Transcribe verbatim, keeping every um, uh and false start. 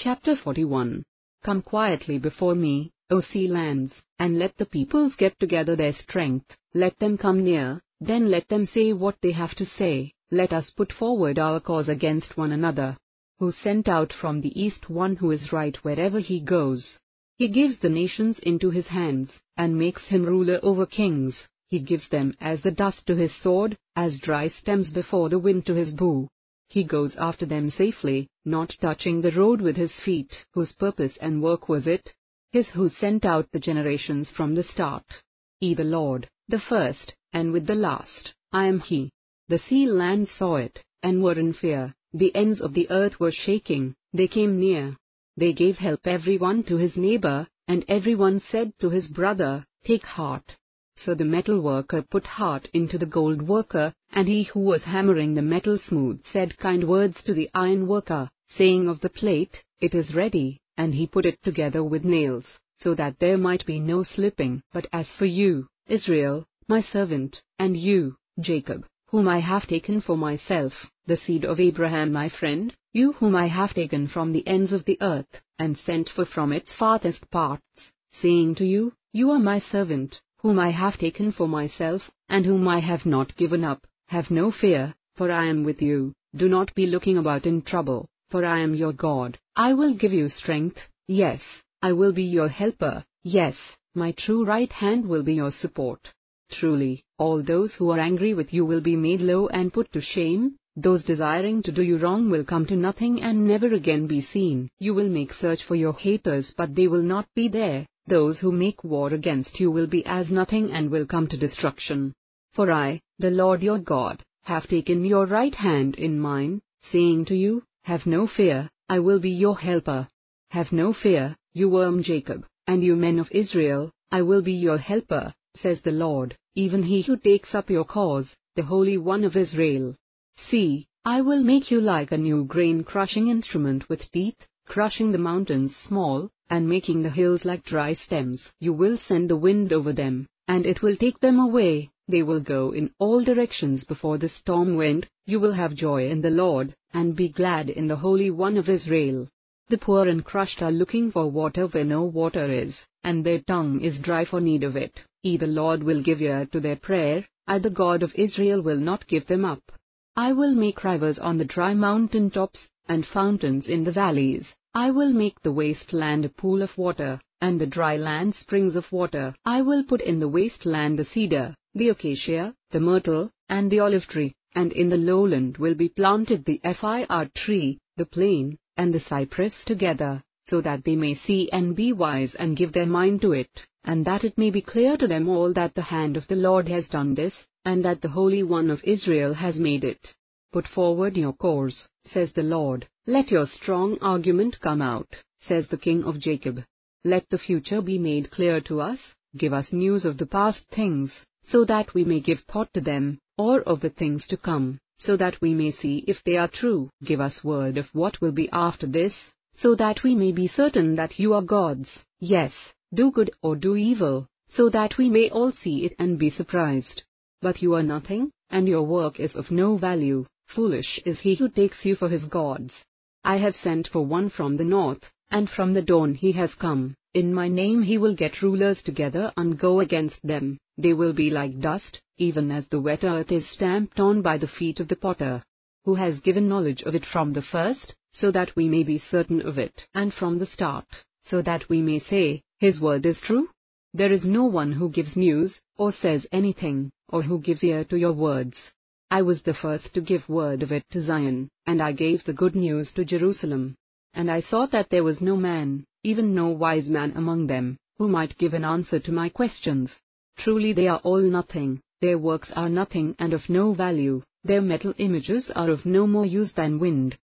Chapter forty-one. Come quietly before me, O sea lands, and let the peoples get together their strength, let them come near, then let them say what they have to say, let us put forward our cause against one another. Who sent out from the east one who is right wherever he goes. He gives the nations into his hands, and makes him ruler over kings. He gives them as the dust to his sword, as dry stems before the wind to his bow. He goes after them safely, not touching the road with his feet. Whose purpose and work was it? His who sent out the generations from the start. He the Lord, the first, and with the last, I am he. The sea land saw it, and were in fear. The ends of the earth were shaking, they came near. They gave help everyone to his neighbor, and everyone said to his brother, Take heart. So the metal worker put heart into the gold worker, and he who was hammering the metal smooth said kind words to the iron worker, saying of the plate, It is ready, and he put it together with nails, so that there might be no slipping. But as for you, Israel, my servant, and you, Jacob, whom I have taken for myself, the seed of Abraham my friend, you whom I have taken from the ends of the earth, and sent for from its farthest parts, saying to you, You are my servant, whom I have taken for myself, and whom I have not given up, have no fear, for I am with you, do not be looking about in trouble, for I am your God, I will give you strength, yes, I will be your helper, yes, my true right hand will be your support. Truly, all those who are angry with you will be made low and put to shame. Those desiring to do you wrong will come to nothing and never again be seen. You will make search for your haters, but they will not be there. Those who make war against you will be as nothing and will come to destruction. For I, the Lord your God, have taken your right hand in mine, saying to you, Have no fear, I will be your helper. Have no fear, you worm Jacob, and you men of Israel, I will be your helper, says the Lord, even he who takes up your cause, the Holy One of Israel. See, I will make you like a new grain-crushing instrument with teeth, crushing the mountains small, and making the hills like dry stems. You will send the wind over them, and it will take them away. They will go in all directions before the storm wind. You will have joy in the Lord, and be glad in the Holy One of Israel. The poor and crushed are looking for water where no water is, and their tongue is dry for need of it. He the Lord will give ear to their prayer, I the God of Israel will not give them up. I will make rivers on the dry mountain tops, and fountains in the valleys. I will make the waste land a pool of water, and the dry land springs of water. I will put in the waste land the cedar, the acacia, the myrtle, and the olive tree, and in the lowland will be planted the fir tree, the plane, and the cypress together, so that they may see and be wise and give their mind to it, and that it may be clear to them all that the hand of the Lord has done this, and that the Holy One of Israel has made it. Put forward your cause, says the Lord, let your strong argument come out, says the King of Jacob. Let the future be made clear to us, give us news of the past things, so that we may give thought to them, or of the things to come, so that we may see if they are true. Give us word of what will be after this, so that we may be certain that you are gods. Yes, do good or do evil, so that we may all see it and be surprised. But you are nothing, and your work is of no value. Foolish is he who takes you for his gods. I have sent for one from the north, and from the dawn he has come. In my name he will get rulers together and go against them. They will be like dust, even as the wet earth is stamped on by the feet of the potter. Who has given knowledge of it from the first, so that we may be certain of it, and from the start, so that we may say, His word is true? There is no one who gives news, or says anything, or who gives ear to your words. I was the first to give word of it to Zion, and I gave the good news to Jerusalem. And I saw that there was no man, even no wise man among them, who might give an answer to my questions. Truly they are all nothing, their works are nothing and of no value, their metal images are of no more use than wind.